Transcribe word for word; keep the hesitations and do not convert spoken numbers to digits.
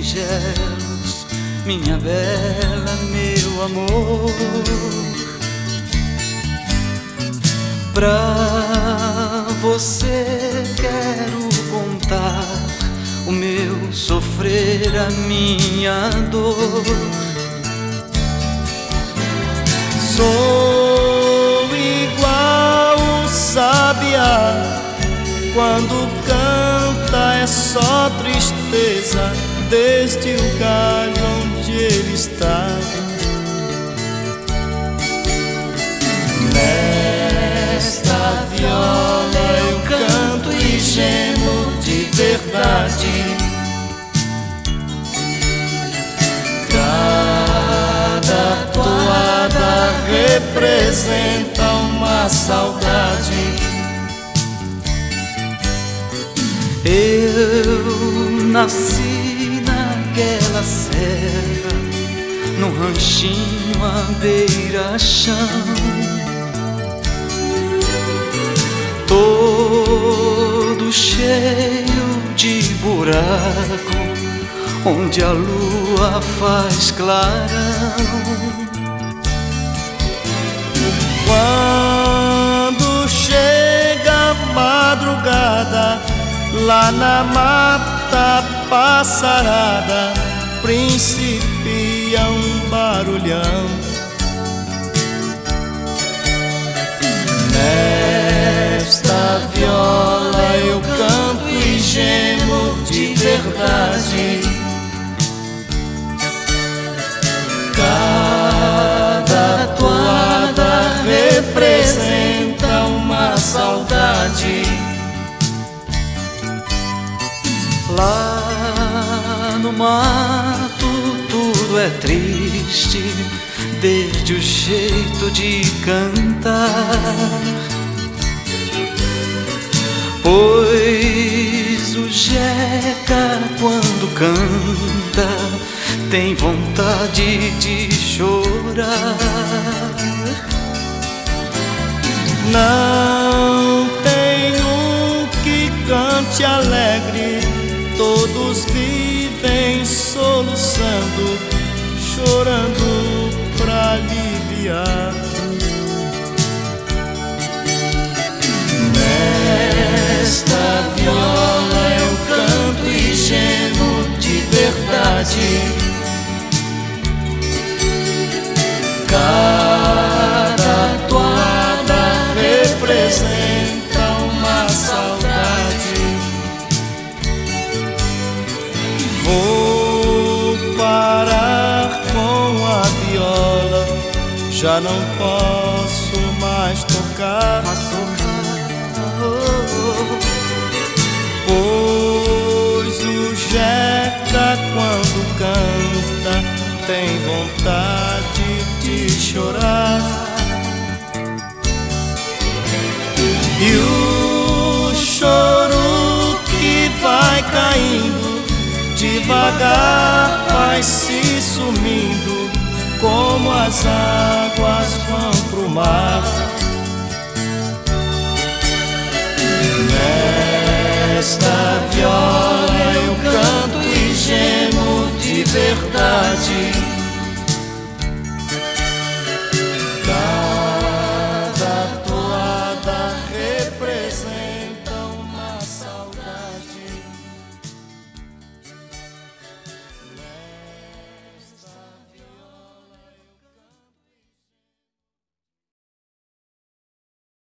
singelos, minha bela, meu amor. Pra você quero contar o meu sofrer, a minha dor. Sou igual o sabiá, quando canta é só tristeza, desde o galho onde ele estava. Nesta viola eu canto e gemo de verdade. Cada toada representa uma saudade. Eu nasci naquela serra, num ranchinho à beira-chão, todo cheio de buraco, onde a lua faz clarão. Quando chega a madrugada, lá na mata passarada, principia um barulhão. Nesta viola eu canto e gemo de verdade. Cada toada representa uma saudade. Lá no mato tudo é triste, desde o jeito de cantar, pois o jeca quando canta tem vontade de chorar. Não tem um que cante alegre, todos vivem soluçando, chorando pra aliviar. Nesta viola eu canto e gemo de verdade. Cada toada representa uma saudade. Vou parar com a viola, já não posso mais tocar, Mas tocar, pois o jeca quando canta tem vontade de chorar. E o choro que vai caindo devagar vai se sumindo, como as águas vão pro mar. Nesta viola eu canto e gemo de verdade.